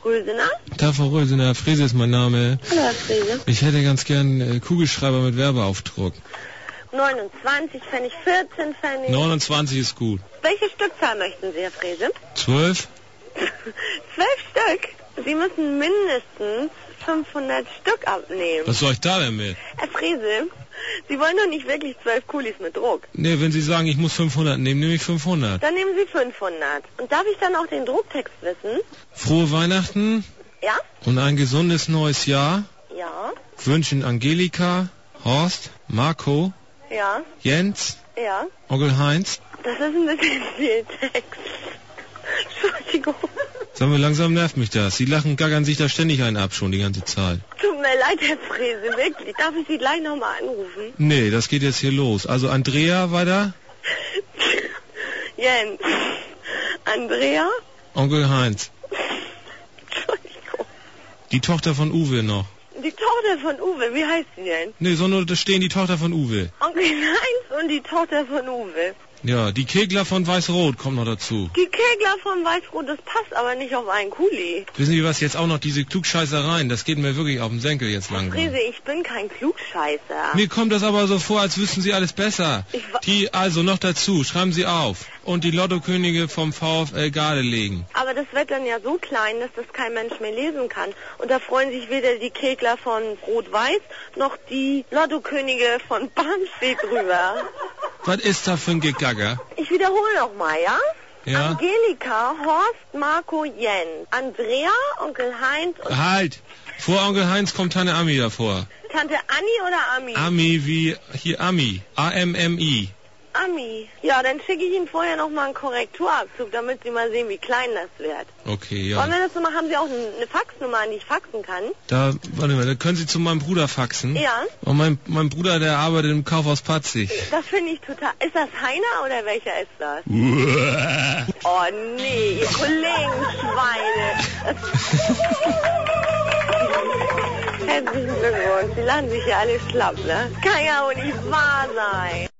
Rösener? Tag, Frau Rösener, Herr Frese ist mein Name. Hallo, Herr Frese. Ich hätte ganz gern Kugelschreiber mit Werbeaufdruck. 29 Pfennig, 14 Pfennig. 29 ist gut. Welche Stückzahl möchten Sie, Herr Frese? 12? 12 Stück? Sie müssen mindestens 500 Stück abnehmen. Was soll ich da denn mit? Herr Frese, Sie wollen doch nicht wirklich 12 Kulis mit Druck. Nee, wenn Sie sagen, ich muss 500 nehmen, nehme ich 500. Dann nehmen Sie 500. Und darf ich dann auch den Drucktext wissen? Frohe Weihnachten. Ja? Und ein gesundes neues Jahr. Ja? Wünschen Angelika, Horst, Marco, Ja? Jens, Ja? Onkel Heinz. Das ist ein bisschen viel Text. Entschuldigung. Sagen wir, langsam nervt mich das. Sie lachen, gackern sich da ständig einen ab schon die ganze Zeit. Tut mir leid, Herr Frese, wirklich. Darf ich Sie gleich nochmal anrufen? Nee, das geht jetzt hier los. Also Andrea weiter. Jens. Andrea? Onkel Heinz. Entschuldigung. Die Tochter von Uwe noch. Die Tochter von Uwe, wie heißt sie denn? Nee, soll nur da stehen, die Tochter von Uwe. Onkel Heinz und die Tochter von Uwe. Ja, die Kegler von Weiß-Rot kommt noch dazu. Die Kegler von Weiß-Rot, das passt aber nicht auf einen Kuli. Wissen Sie was, jetzt auch noch diese Klugscheißereien, das geht mir wirklich auf den Senkel jetzt langsam. Frese, ich bin kein Klugscheißer. Mir kommt das aber so vor, als wüssten Sie alles besser. Also noch dazu, schreiben Sie auf. Und die Lottokönige vom VfL Gardelegen. Aber das wird dann ja so klein, dass das kein Mensch mehr lesen kann. Und da freuen sich weder die Kegler von Rot-Weiß, noch die Lottokönige von Barmstedt drüber. Was ist da für ein Gegagger? Ich wiederhole nochmal, ja? Ja? Angelika, Horst, Marco, Jens. Andrea, Onkel Heinz und... Halt! Vor Onkel Heinz kommt Tante Ami davor. Tante Anni oder Ami? Ami wie hier Ami. A-M-M-I. Ami. Ja, dann schicke ich Ihnen vorher nochmal einen Korrekturabzug, damit Sie mal sehen, wie klein das wird. Okay, ja. Wollen wir das so machen? Haben Sie auch eine Faxnummer, an die ich faxen kann? Da, warte mal, da können Sie zu meinem Bruder faxen. Ja. Und mein Bruder, der arbeitet im Kaufhaus Patzig. Das finde ich total... Ist das Heiner oder welcher ist das? Oh nee, ihr Kollegenschweine. Herzlichen Glückwunsch. Sie lachen sich ja alle schlapp, ne? Kann ja wohl nicht wahr sein.